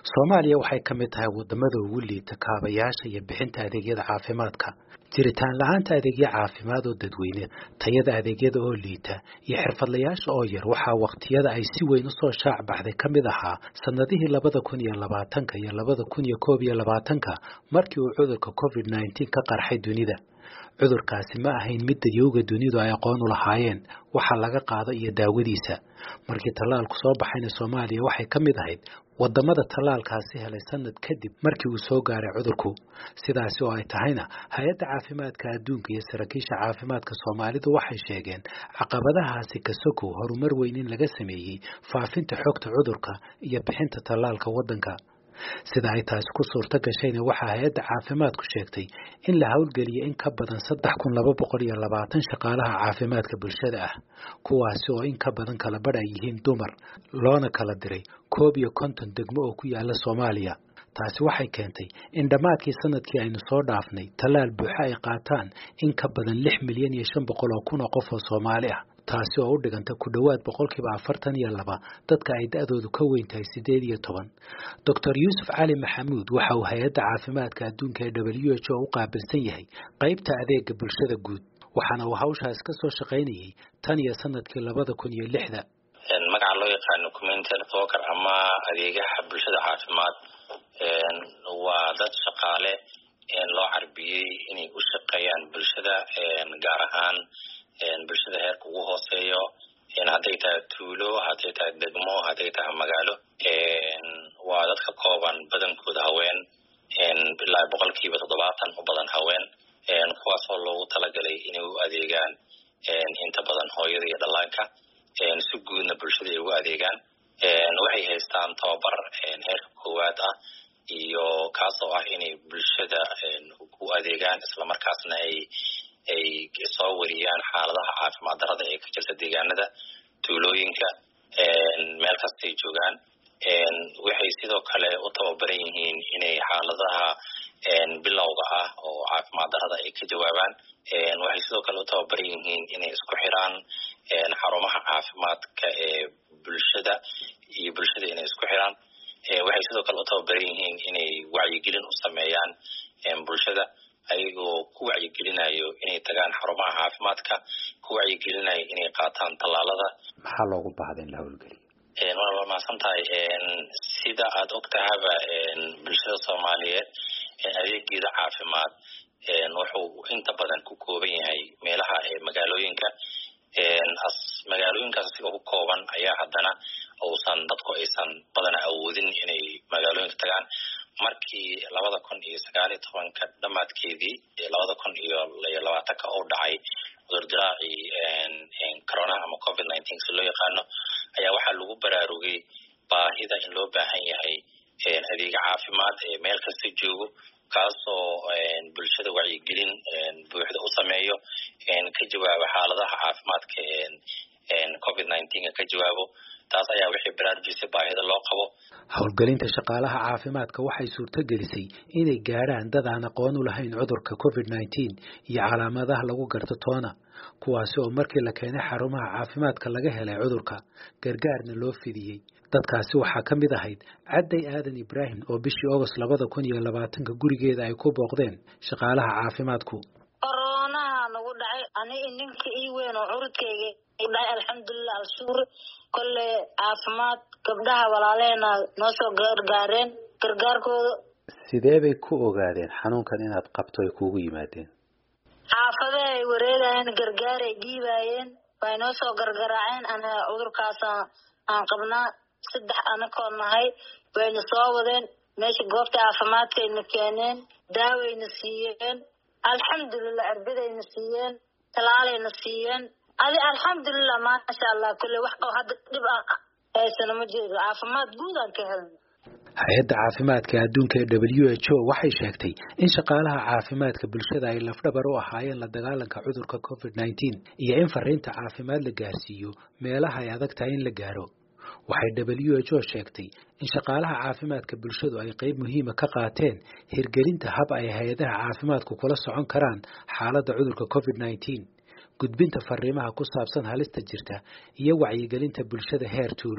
Soomaaliya waxay ka mid tahay wadamada ugu liita kaabayaasha iyo bixinta adeegyada caafimaadka. Jiritaan la'aanta adeegyo caafimaad oo dadweyne, tayada adeegyada oo liita, iyo xirfadlayaasha oo yar waxaa waqtiyada ay si weyn u soo shaac baxday ka mid ahaa sanadihii 2020 iyo 2021 markii uu cudurka COVID-19 ka qarxay dunida. Cudurkaasi ma ahayn mid dadyowga dunidu ay aqoon u lahaayeen waxa laga qaado iyo daawadiisa. Markii tallaalku soo baxayna Soomaaliya waxay ka mid ahayd wadamada tallaalkaasi helay sanad kadib markii uu soo gaaray cudurku. Sidaasi oo ay tahayna hay'adda caafimaadka adduunka iyo saraakiisha caafimaadka Soomaalidu waxay sheegeen caqabadahaasi ka sokow horumar weyn in laga sameeyay faafinta xogta cudurka iyo bixinta tallaalka wadanka. Sida ay taasi ku suurta gashayna waxaa hay'adda caafimaadku sheegtay in la hawlgeliyay in ka badan 3220 shaqaalaha caafimaadka bulshada ah, kuwaasi oo in ka badan kala badh ay yihiin dumar, loona kala diray 51 degmo oo ku yaala Soomaaliya. Taasi waxay keentay in dhammaadkii sanadkii aynu soo dhaafnay tallaal buuxa ay qaataan in ka badan 6,500,000 oo qof oo Soomaali ah. taasi oo u dhiganta ku dhawaad 42% dadka ay da'doodu ka weyn tahay 18. Dr. Yusuf Ali Maxamuud waxa uu hay'adda caafimaadka adduunka ee WHO u qaabilsan yahay qaybta adeega bulshada guud, waxaana uu hawshaas ka soo shaqaynayay tan iyo sanadkii 2006. magaca loo yaqaan community health worker ama adeegaha bulshada caafimaad waa dad shaqaale loo carbiyay inay u shaqeeyaan bulshada gaar ahaan bulshada heerka ugu hooseeyo hadday tahay tuulo, hadday tahay degmo, hadday tahay magaalo. waa dadka kooban badankooda haween ilaa 70% u badan haween, kuwaasoo loogu talagalay inay u adeegaan inta badan hooyada iyo dhallaanka, si guudna bulshada ay ugu adeegaan. waxay haystaan tababar heerka koowaad ah iyo kaasoo ah inay bulshada u adeegaan islamarkaasna ay soo wariyaan xaaladaha caafimaad darrada ee ka jirta deegaanada tuulooyinka meel kasta ay joogaan. waxay sidoo kale u tababaran yihiin inay xaaladaha bilowga ah oo caafimaad darrada ay ka jawaabaan. waxay sidoo kale u tababaran yihiin inay isku xiraan xarumaha caafimaadka ee bulshada iyo bulshada inay isku xiraan. waxay sidoo kale u tababaran yihiin inay wacyigelin u sameeyaan bulshada, ayagoo ku wacyigelinayo inay tagaan xarumaha caafimaadka, ku wacyigelinayo inay qaataan tallaalada. Maxaa loogu baahday in la hawlgeliyo? waa mahadsantahay. sida aad ogtahaba bulshada Soomaaliyeed adeegyada caafimaad wuxuu inta badan ku kooban yahay meelaha magaalooyinka. magaalooyinkaas si ugu kooban ayaa haddana dadku aysan badan awoodin inay magaalooyinka tagaan. markii 2019 dhamaadkeedii 2020 oo dhacay cudurdaacii corona ama COVID-19 si loo yaqaano, ayaa waxaa lagu baraarugay baahida in loo baahan yahay adeeg caafimaad ee meel kasta joogo, kaasoo bulshada wacyigelin buuxda u sameeyo, ka jawaabo xaaladaha caafimaadka COVID-19 ka jawaabo. taas ayaa wixii baraarujisay baahida loo qabo. Hawlgelinta shaqaalaha caafimaadka waxay suurto gelisay inay gaaraan dad aan aqoon u lahayn cudurka COVID-19 iyo calaamadaha lagu garto toona, kuwaasi oo markii la keenay xarumaha caafimaadka laga helay cudurka, gargaarna loo fidiyay. dadkaasi waxaa ka mid ahayd Cadday Aadan Ibraahim oo bishii August 2020 gurigeeda ay ku booqdeen shaqaalaha caafimaadku. Corona nagu dhacay aniga ninka ii weyn oo curudkayga dhacay alxamdulillah al-shukur kulle caafimaad gabdhaha walaaleena noo soo gargaareen gargaarkooda. Sidee bay ku ogaadeen xanuunkan inaad qabto ay kuugu yimaadeen? xaafadda ay wareegayeen gargaar ay dhiibayeen, way noo soo gargaraaceen. ana cudurkaas aan qabnaa 3 anakoo nahay, wayna soo wadeen meesha goobta caafimaadkayna keeneen, daawayna siiyeen, alxamdulillah arbidayna siiyeen, talaalayna siiyeen. alxamdulillah maasha Allah kulle wax oo hadda dhib ah aysan ma jiro, caafimaad guud aan ka helnay. Hay'adda caafimaadka adduunka ee WHO waxay sheegtay in shaqaalaha caafimaadka bulshada ay lafdhabar u ahaayeen la dagaalanka cudurka COVID-19 iyo in fariinta caafimaad la gaarsiiyo meelaha ay adag tahay in la gaaro. waxay WHO sheegtay in shaqaalaha caafimaadka bulshadu ay qayb muhiim ah ka qaateen hirgelinta hab ay hay'adaha caafimaadku kula socon karaan xaaladda cudurka COVID-19, gudbinta fariimaha ku saabsan halista jirta iyo wacyigelinta bulshada heer tuulo.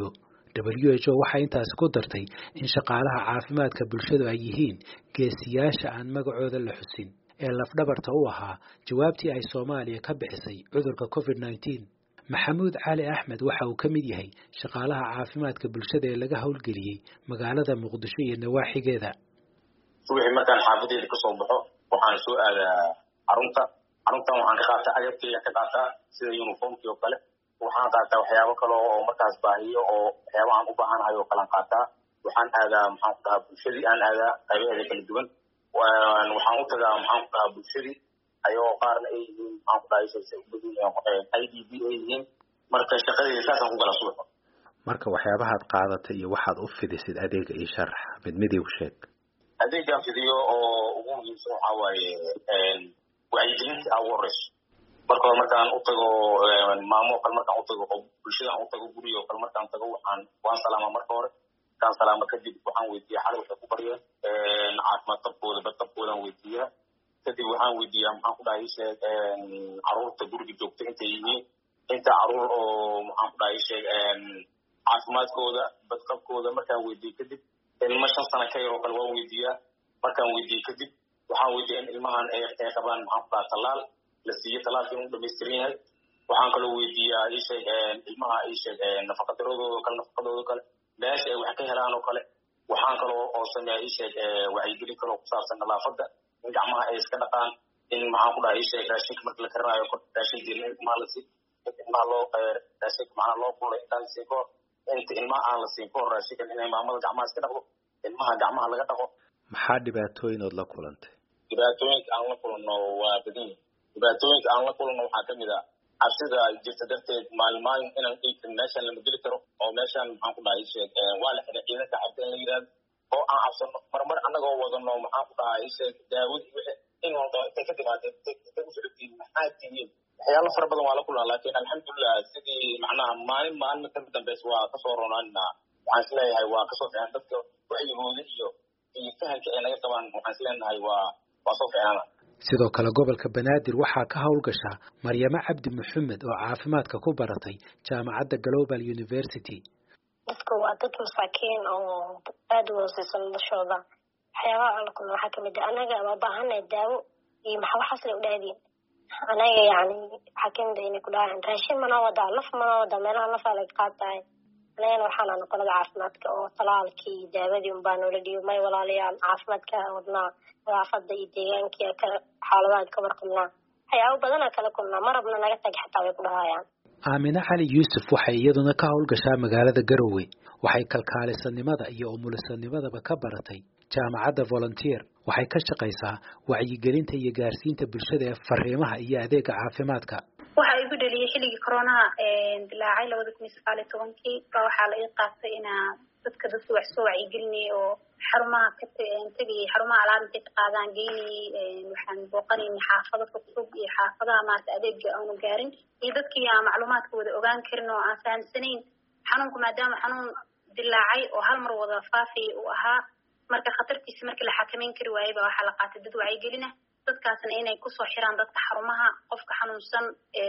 WHO waxay intaas ku dartay in shaqaalaha caafimaadka bulshadu ay yihiin geesiyaasha aan magacooda la xusin ee lafdhabarta u ahaa jawaabtii ay Soomaaliya ka bixisay cudurka COVID-19. Maxamuud Cali Axmed waxa uu ka mid yahay shaqaalaha caafimaadka bulshada ee laga howlgeliyay magaalada Muqdisho iyo nawaaxigeeda. Wixii markaan xaafadeeda ka soo baxo waxaan soo aadaa xaruntan waxaan ka qaataa agabkayga ka qaataa sida uniformkii oo kale waxaan qaataa waxyaabo kale oo markaas baahiyo oo waxyaabo aan u baahanahay oo kale qaataa waxaan aadaa maxaan ku dhahaa bulshadii aan aadaa qaybaheeda kala duwan waxaan u tagaa maxaan ku dhahaa bulshadii ayagoo qaarna ay yihiin maxaan ku dhahaa IDB ay yihiin marka shaqadeeda saasaan ku gala subaxa. Marka waxyaabahaad qaadatay iyo waxaad u fidisid adeega ii sharax mid u sheeg. Adeegaan fidiyo oo ugu muhiimsan waxaa waaye wacyigelinta ugu horeyso marka markaan u tago maamo kale markaan u tago bulshada aan u tago guriga kale markaan tago waan salaama marka hore kaan salaama kadib waxaan weydiiyaa xal waxay ku bariyeen caafimaad qabkooda weydiiyaa kadib waxaan weydiiyaa maxaan ku dhahay caruurta guriga joogta intay yihiin inta caruur oo maxaan ku dhahay caafimaadkooda badqabkooda markaan weydiiyo kadib ilmo 5 sano ka yar oo kale waan weydiiyaa markaan weydiiyo kadib waxaan weydiiyaa in ilmahan ay qabaan maxaan ku dhahay talaal la siiyo talaalka inuu dhammaystiran yahay waxaan kaloo weydiiyaa ilmaha nafaqadooda kale meesha ay wax ka helaan oo kale waxaan kaloo oo sameeyaa wacyigelin kaloo ku saabsan nadaafadda in gacmaha ay iska dhaqaan in maxaan ku dhahay raashinka marka la karinayo raashin diirin ilmaha la siiyo ilmaha raashinka macnaha loo kulay intaan la siin kahor inta ilmaha aan la siin kahor raashinkan inay maamada gacmaha iska dhaqdo ilmaha gacmaha laga dhaqo. Maxaa dhibaatooyinood la kulantay? Dhibaatooyinka aan la kulano waa badan dhibaatooyinka aan la kulano waxaa ka mid ah cabsida jirta darteed maalmaan inaan dhiigkan meeshaan lama geli karo oo meeshaan maxaan ku dhahay waa la xidhay ciidanka cabsi in la yidhaahdo oo aan cabsano marmar annagoo wadano maxaan ku dhahay daawadii wixii in walba intay ka timaadeen intay u socodtiin maxaa tihiin waxyaalo fara badan waa la kulnaa laakiin alxamdulilah sidii macnaha maalin ka dambaysa waa kasoo ronaanaa waxaan isleeyahay waa kasoo fiican dadka wacyigooda iyo fahamka ay naga qabaan waxaan isleenahay waa soo fiicnaana. Sidoo kale gobolka Banaadir waxaa ka howlgasha Maryama Cabdi Maxamed oo caafimaadka ku baratay jaamacadda Global University. Dadku waa dad masaakiin oo aad u hooseysan noloshooda waxyaabaha aan la kulmo waxaa kamid ah anaga ma baahanahay daawo iyo waxaas la udhaadeen anaga yani waxaa kamid ah inay ku dhahaan raashin mana wadaa laf mana wadaa meelaha lafa laga qaatahay anagana waxaan ana qolada caafimaadka oo talaalkii daawadii unbaa noola dhiibo may walaalayaal caafimaadka wadnaa nadaafada iyo deegaankii xaaladaha ka warqabnaa waxyaabo badanaa kala kulnaa marabna naga tag xataa way ku dhahayaan. Aamina Cali Yuusuf waxay iyaduna ka howlgashaa magaalada Garowe waxay kalkaalisanimada iyo umulisannimadaba ka baratay jaamacadda Volunteer waxay ka shaqaysaa wacyigelinta iyo gaarsiinta bulshada ee fariimaha iyo adeega caafimaadka. Waxa igu dhaliyay xilligii corona dilaacay 2019 ka waxaa la ii qaatay inaa dadka wax soo wacyigelinay oo xarumaha ka tagay xarumaha alaabta ka qaadaan geeyay waxaan booqanaynay xaafado fog iyo xaafadaha maanta adeegga aanu gaarin iyo dadkii aan macluumaadka wada ogaan karin oo aan fahamsanayn xanuunku maadaama xanuun dilaacay oo hal mar wada faafay uu ahaa marka khatartiisa markii la xakameyn kari waayay baa waxaa la qaatay dad wacyigelina dadkaasna inay ku soo xiraan dadka xarumaha qofka xanuunsan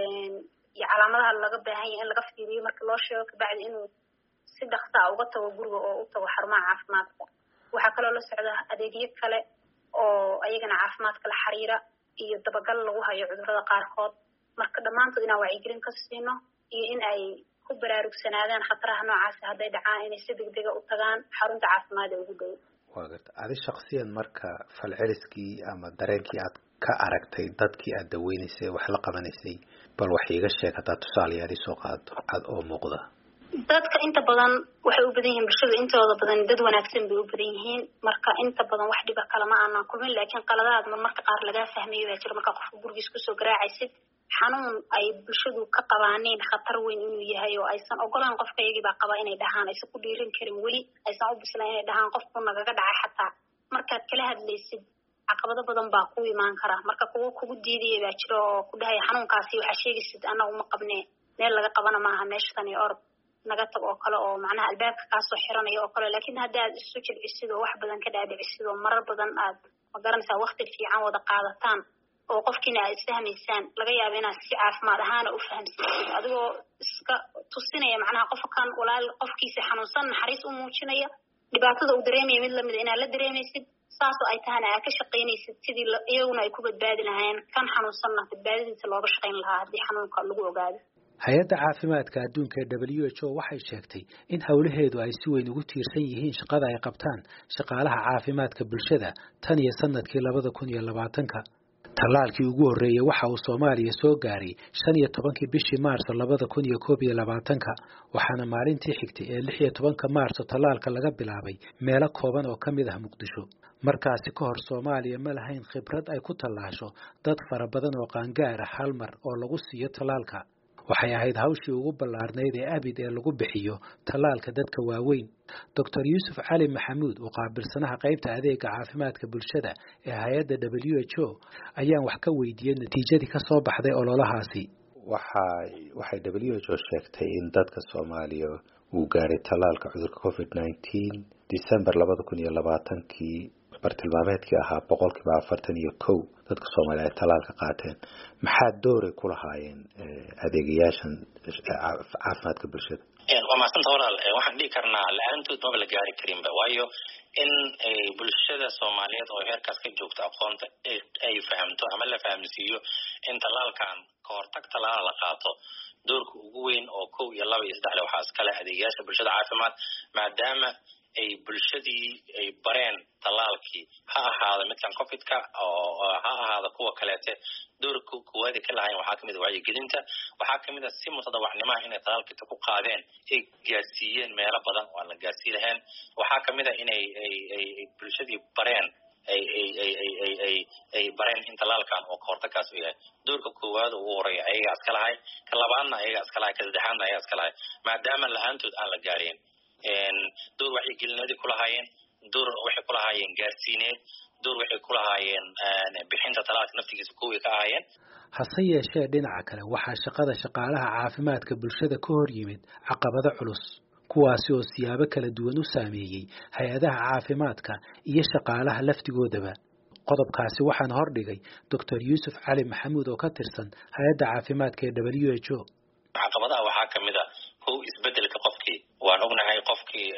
iyo calaamadaha laga baahan yahay in laga fiiriyo marka loo sheego kabacdi inuu si dhaqso ah uga tago guriga oo u tago xarumaha caafimaadka. waxaa kaloo la socda adeegyo kale oo ayagana caafimaadka la xiriira iyo dabagal lagu hayo cudurrada qaarkood marka dhammaantood inaan wacyigelin ka siino iyo in ay ku baraarugsanaadaan khataraha noocaas hadday dhacaan inay si degdega u tagaan xarunta caafimaad ee ugu dhow. Waa garta adi shakhsiyan marka falceliskii ama dareenkii aad ka aragtay dadkii aad daweynaysay wax la qabanaysay bal wax iiga sheeg haddaad tusaalayaal soo qaado cad oo muuqda. dadka inta badan waxay u badan yihiin bulshada intooda badan dad wanaagsan bay u badan yihiin marka inta badan wax dhiba kala ma aanan kulmin laakiin qaladaad marmarka qaar laga fahmayo waa jira marka qofku gurigiisa ku soo garaacaysid xanuun ay bulshadu ka qabaaneen khatar weyn inuu yahay oo aysan ogolaan qofka iyagii baa qaba inay dhahaan aysan ku dhiirin karin weli aysan u bislaan inay dhahaan qofku nagaga dhacay xataa markaad kala hadlaysid caqabado badan baa ku imaan kara marka kugu diidaya baa jira oo ku dhahay xanuunkaasi waxaa sheegaysid anagu ma qabnee meel laga qabana maaha meeshan iyo orod naga tag oo kale oo macnaha albaabka ka soo xiranaya oo kale laakiin hadda aad isu jilcisid oo wax badan ka dhaadhicisid oo marar badan aad ma garanaysaa waqti fiican wada qaadataan oo qofkiina aad isfahmaysaan laga yaabo inaad si caafimaad ahaan u fahamsiisid adigoo iska tusinaya macnaha qofkan walaal qofkiisa xanuunsan naxariis u muujinaya dhibaatada uu dareemayo mid lamid inaad la dareemaysid saas oo ay tahana aad ka shaqaynaysid sidii iyaguna ay ku badbaadi lahaayeen kan xanuunsanna badbaadadiisa looga shaqayn lahaa haddii xanuunka lagu ogaado hay-adda caafimaadka adduunka ee WHO waxay sheegtay in howlaheedu ay si weyn ugu tiirsan yihiin shaqada ay qabtaan shaqaalaha caafimaadka bulshada tan iyo sanadkii 2020 tallaalkii ugu horreeyay waxa uu Soomaaliya soo gaaray 15 bishii Maarso 2021 waxaana maalintii xigtay ee 16 Maarso tallaalka laga bilaabay meelo kooban oo ka mid ah Muqdisho markaasi ka hor Soomaaliya ma lahayn khibrad ay ku tallaasho dad fara badan oo qaangaar ah hal mar oo lagu siiyo tallaalka waxay ahayd hawshii ugu ballaarnayd ee abid ee lagu bixiyo tallaalka dadka waaweyn Dr. Yusuf Cali Maxamuud oo qaabilsanaha qaybta adeega caafimaadka bulshada ee hay'adda WHO ayaan wax ka weydiiyay natiijadii ka soo baxday ololahaasi waxay WHO sheegtay in dadka Soomaaliya uu gaaray tallaalka cudurka COVID-19 December 2020 bartilmaameedkii ahaa 41% dadka Soomaaliya ay tallaalka qaateen maxaa door ay ku lahaayeen adeegayaashan caafimaadka bulshada waa maasanta walaal waxaan dhihi karnaa la'aantood ma la gaari karinba waayo in bulshada Soomaaliyeed oo heerkaas ka joogta aqoonta ay fahamto ama la fahamsiiyo in tallaalkan ka hortag tallaal la qaato doorka ugu weyn oo 1 iyo 2 iyo 3 waxa iskale adeegayaasha bulshada caafimaad maadaama ay bulshadii ay bareen tallaalkii ha ahaado midkan COVID-ka oo ha ahaado kuwa kaleete doorka kuwaadi ka lahayn waxaa kamid ah wacyigelinta waxaa kamid ah si mutadawacnimaha inay tallaalka ku qaadeen ay gaarsiiyeen meelo badan oo aan la gaarsiin lahayn waxaa kamid ah inay bulshadii bareen ay bareen in tallaalkan oo hortagaas yahay doorka koowaad ugu horeeya ayaga iska lahay ka labaadna ayaga iska lahay ka saddexaadna ayaga iska lahay maadaama la'aantood aan la gaareen door wacyigelinadii ku lahaayeen door waxay ku lahaayeen gaarsiineed door waxay ku lahaayeen bixinta tallaalka naftigiisa kuwii ka ahaayeen hase yeeshee dhinaca kale waxaa shaqada shaqaalaha caafimaadka bulshada ka hor yimid caqabado culus kuwaasi oo siyaabo kala duwan u saameeyay hay'adaha caafimaadka iyo shaqaalaha laftigoodaba qodobkaasi waxaan hordhigay Dr. Yusuf Cali Maxamuud oo ka tirsan hay'adda caafimaadka ee WHO caqabadaha waxaa kamid ah isbedelka qofkii waan ognahay qofkii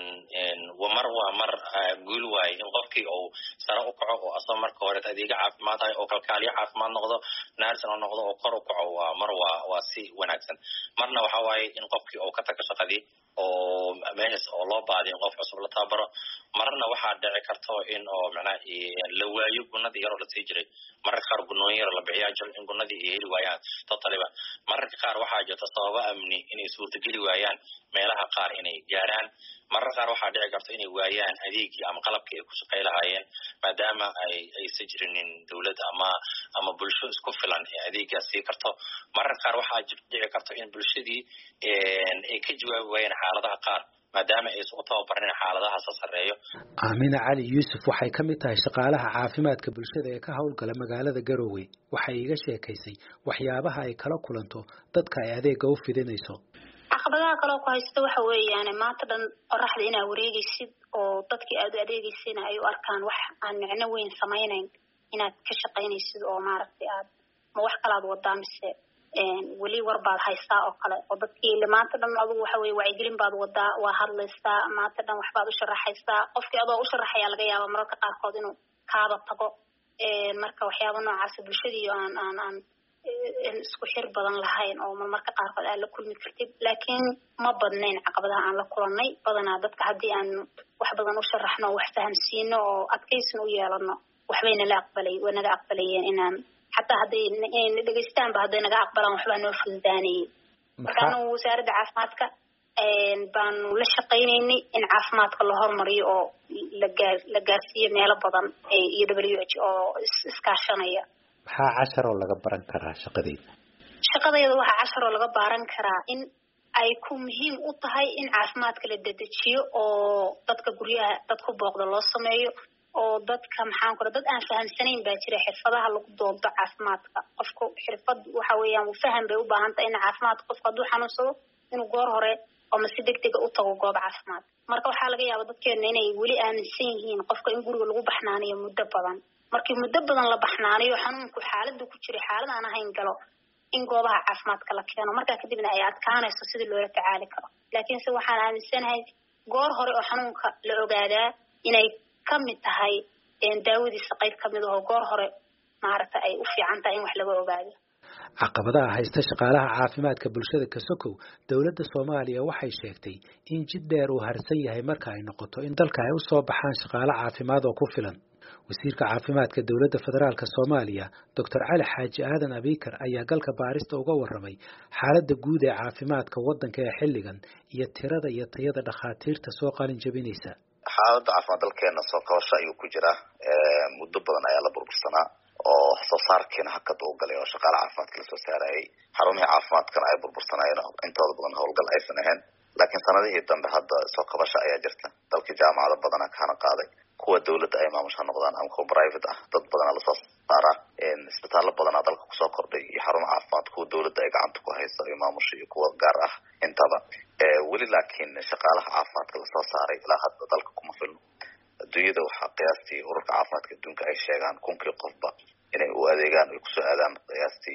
waa mar guul waay in qofkii uu sare u kaco oo asoo marka hore adeega caafimaad ah oo kalkaaliye caafimaad noqdo nurse noqdo oo kor u kaco waa si wanaagsan marna waxa waaye in qofkii uu ka tago shaqadii oo meeshaas oo loo baadiyo qof cusub la tabaro marna waxaa dhici karto in oo macna la waayo gunadii yar oo la sii jiray mararka qaar gunooyin yar la bixiyaa jiro in gunadii ay heli waayaan totaliba mararka qaar waxaa jirta sababo amni inay suurtageli waayaan meelaha qaar inay gaaraan mararka qaar waxaa dhici karta inay waayaan adeegii ama qalabkii ay ku shaqay lahaayeen maadaama aysan jirinin dawladda ama bulsho isku filan ee adeegaas sii karto mararka qaar waxaa dhici karta in bulshadii ay ka jawaabi waayaan xaaladaha qaar maadaama ay u tababareen xaaladaha sareeyo Aamina Cali Yusuf waxay ka mid tahay shaqaalaha caafimaadka bulshada ee ka howlgala magaalada Garowe waxay iga sheekaysay waxyaabaha ay kala kulanto dadka ay adeega u fidinayso caqabadaha kale oo ku haysta waxa weeyaan maanta dhan qoraxda inaad wareegaysid oo dadkii aad u adeegaysayna ay u arkaan wax aan macno weyn samaynayn inaad ka shaqaynaysid oo maaragtay aad ma wax kale aad wadaa mise weli war baad haystaa oo kale oo dadkii maanta dhan adigu waxa weeye wacyigelin baad wadaa waa hadlaysaa maanta dhan waxbaad u sharaxaysaa qofkii adoo u sharaxaya laga yaaba mararka qaarkood inuu kaaba tago marka waxyaaba noocaas bulshadii aan isku xir badan lahayn oo marmarka qaarkood aad la kulmi kartid laakiin ma badnayn caqabadaha aan la kulannay badanaa dadka haddii aan wax badan u sharaxno wax fahamsiino oo adkaysin u yeelano waxbayna naga aqbalayeen inaan حتى هذي دقيستان بهذي نجا أقبلهم وحبا نوفل داني كانوا وزارة عافماتك بان لشقينيني إن عافماتك اللهور مري أو لجاسية ميلا بدن يدبريوج أو إسكاشانية ها 10 ولا جبران كرا شقدي وها 10 ولا جبران كرا إن أيكون مهم أطهي إن عافماتك للدتشيو أو تتكبريها تتكبر الله سمايو oo dadka maxaan ku dad aan fahamsanayn baa jira xirfadaha lagu doonto caafimaadka qofku xirfad waxa weeyaan uu faham bay u baahan tahay in caafimaad qofka hadduu xanuunsado inuu goor hore ama si degdeg u tago goob caafimaad marka waxaa laga yaabaa dadkeena inay weli aaminsan yihiin qofka in guriga lagu baxnaaniyo muddo badan markii muddo badan la baxnaaniyo xanuunku xaaladdu ku jira xaalad aan ahayn galo in goobaha caafimaadka la keeno markaa kadibna ay adkaanayso sidii loola tacaali karo laakiinse waxaan aaminsanahay goor hore oo xanuunka la ogaadaa inay ka mid tahay daawadiisa qayb ka mid oo goor hore maaragtay ay u fiican tahay in wax laga ogaado caqabadaha haysta shaqaalaha caafimaadka bulshada ka sokow dowladda Soomaaliya waxay sheegtay in jid dheer uu harsan yahay marka ay noqoto in dalka ay u soo baxaan shaqaale caafimaad oo ku filan wasiirka caafimaadka dowladda federaalka Soomaaliya Dr. Ali Xaaji Aadan Abiikar ayaa galka baarista uga warramay xaaladda guud ee caafimaadka waddanka ee xilligan iyo tirada iyo tayada dhakhaatiirta soo qalin jabinaysa xaaladda caafimaad dalkeena soo kabasho ayuu ku jiraa muddo badan ayaa la burbursanaa oo soo saarkeena hakad uu galay oo shaqaale caafimaadka la soo saarayay xarumihii caafimaadkana ay burbursanayeen intooda badan howlgal aysan ahayn laakiin sanadihii dambe hadda soo kabasho ayaa jirta dalka jaamacado badana kaana qaaday kuwa dawladda ay maamusha noqdaan ama kuwa private ah dad badana lasoo saaraa isbitaallo badanaa dalka kusoo kordhay iyo xarumo caafimaad kuwa dawladda ay gacanta ku hayso iyo maamusha iyo kuwa gaar ah intaba weli laakiin shaqaalaha caafimaadka lasoo saaray ilaa hadda dalka kuma filno adduunyada waxaa qiyaastii ururka caafimaadka adduunka ay sheegaan kunkii qofba inay u adeegaan ay kusoo aadaan qiyaastii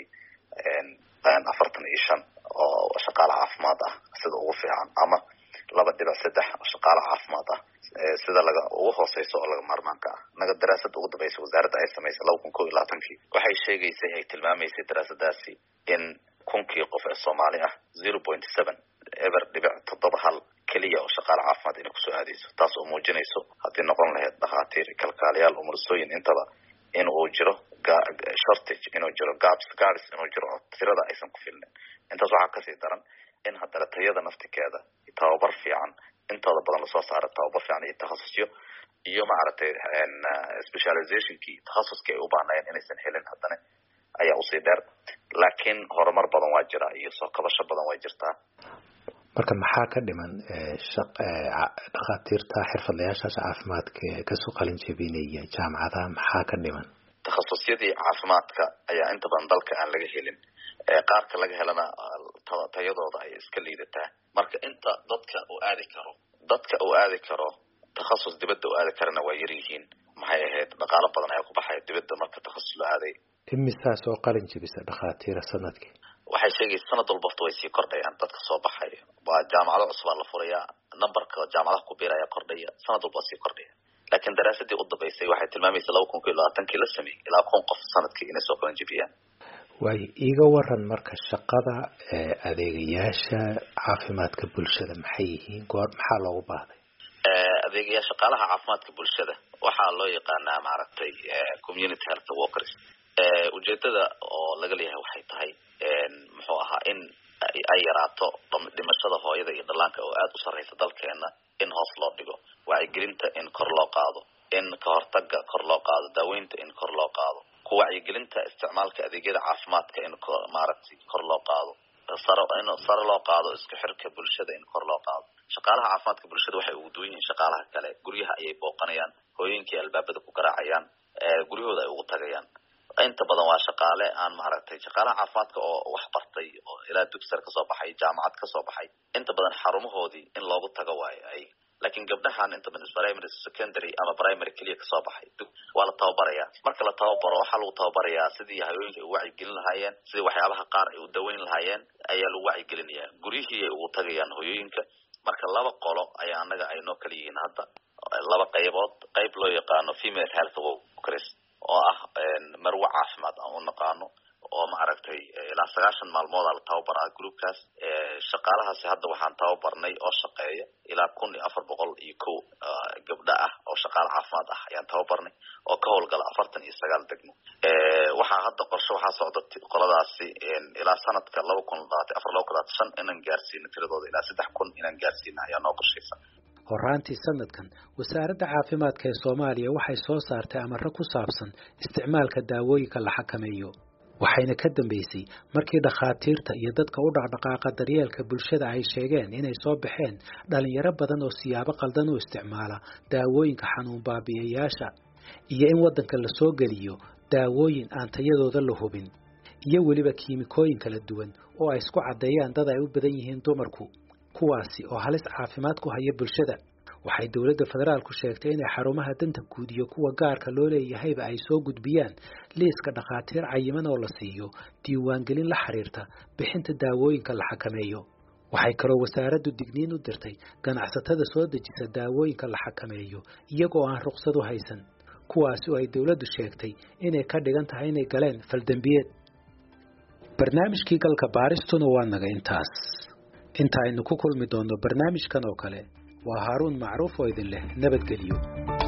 45 oo shaqaale caafimaad ah sida ugu fiican ama 2.3 shaqaale caafimaad ah sida laga ugu hooseyso oo laga maarmaanka ah naga daraasad ugu dambeysay wasaaradda ay samaysay 2021 waxay sheegaysay ay tilmaamaysay daraasadaasi in kunkii qof ee Soomaali ah 0.7 eber dhibic 7 kaliya oo shaqaale caafimaad inay kusoo aadayso taas oo muujinayso haddii noqon lahayd dhakhaatiir kalkaaliyaal umursooyin intaba in uu jiro shortage inuu jiro gaps inuu jiro tirada aysan ku filnayn intaas waxaa kasii daran in haddana tayada naftikeeda tababar fiican intooda badan lasoo saaro tababar fiican iyo takhasusyo iyo maaragtay specializationkii takhasuskii ay u baahnaayeen inaysan helin haddana ayaa usii dheer laakiin horumar badan waa jira iyo soo kabasho badan way jirtaa marka maxaa ka dhiman dhakhaatiirta xirfadlayaasha caafimaadka kasoo qalin jabinaya jaamacadaha maxaa ka dhiman takhasusyadii caafimaadka ayaa inta badan dalka aan laga helin qaarka laga helana tayadooda ay iska liidataa marka inta dadka uu aadi karo takhasus dibadda uu aadi karana waa yar yihiin maxay ahayd dhaqaalo badan ayaa ku baxaya dibadda marka takhasus la aaday imisaas oo qalin jabisa dhakhaatiira sanadkii waxay sheegaysaa sanad walba way sii kordhayaan dadka soo baxaya waa jaamacado cusub la furaya numberka jaamacadaha ku biiraya kordhaya sanad walba sii kordhaya laakiin daraasadii u dambeysay waxay tilmaamaysaa 2020 la sameeyay ilaa 1,000 qof sanadkii inay soo qalin jabiyaan way iga waran marka shaqada adeegayaasha caafimaadka bulshada maxay yihiin maxaa loogu baahday adeegayaasha shaqaalaha caafimaadka bulshada waxaa loo yaqaanaa maaragtay community health workers ujeedada oo laga leeyahay waxay tahay muxuu ahaa in ay yaraato dhimashada hooyada iyo dhallaanka oo aad u sarreysa dalkeena in hoos loo dhigo wacyigelinta in kor loo qaado in ka hortagga kor loo qaado daaweynta in kor loo qaado ku wacyigelinta isticmaalka adeegyada caafimaadka in maaragtay kor loo qaado sare loo qaado isku xirka bulshada in kor loo qaado shaqaalaha caafimaadka bulshada waxay ugu duwan yihiin shaqaalaha kale guryaha ayay booqanayaan hooyooyinkii albaabada ku garaacayaan guryahooda ay ugu tagayaan inta badan waa shaqaale aan maaragtay shaqaalaha caafimaadka oo wax bartay oo ilaa dugsiga ka soo baxay jaamacad ka soo baxay inta badan xarumahoodii in loogu tago waayo ay laakiin gabdhahan inta badan primary secondary ama primary kaliya ka soo baxay waa la tababarayaa marka la tababaro waxaa lagu tababarayaa sidii haweenka ay wacyigelin lahaayeen sidii waxyaabaha qaar ay u daweyn lahaayeen ayaa lagu wacyigelinayaa guryihii ay ugu tagayaan hooyooyinka marka 2 qolo ayaa anaga ay noo kala yihiin hadda 2 qaybood qayb loo yaqaano female health workers oo ah marwa caafimaad aan u naqaano oo maaragtay ilaa 9 maalmood la tababaraa groupkaas shaqaalahaasi hadda waxaan tababarnay oo shaqeeya ilaa 1401 gabdha ah oo shaqaale caafimaad ah ayaan tababarnay oo ka howlgala 49 degmo waxaa hadda qorshe waxaa socda qoladaasi ilaa sanadka 2024 inaan gaarsiino tiradooda ilaa 3,000 inaan gaarsiino ayaa noo qorshaysan horaantii sanadkan wasaaradda caafimaadka ee Soomaaliya waxay soo saartay amarro ku saabsan isticmaalka daawooyinka la xakameeyo waxayna ka dambeysay markii dhakhaatiirta iyo dadka u dhaqdhaqaaqa daryeelka bulshada ay sheegeen inay soo baxeen dhalinyaro badan oo siyaabo qaldan u isticmaala daawooyinka xanuun baabi'iyayaasha iyo in waddanka la soo geliyo daawooyin aan tayadooda la hubin iyo weliba kiimikooyin kala duwan oo ay isku caddeeyaan dad ay u badan yihiin dumarku kuwaasi oo halis caafimaad ku haya bulshada waxay dowladda federaalku sheegtay inay xarumaha danta guud iyo kuwa gaarka loo leeyahayba ay soo gudbiyaan liiska dhakhaatiir cayiman oo la siiyo diiwaangelin la xiriirta bixinta daawooyinka la xakameeyo. waxay kaloo wasaaraddu digniin u dirtay ganacsatada soo dejisa daawooyinka la xakameeyo iyagoo aan ruqsad u haysan, kuwaasi oo ay dowladdu sheegtay inay ka dhigan tahay inay galeen faldambiyeed. barnaamijkii galka baaristuna waa naga intaas. inta aynu ku kulmi doonno barnaamijkan oo kale, waa Haaruun Macruuf oo idin leh nabadgelyo.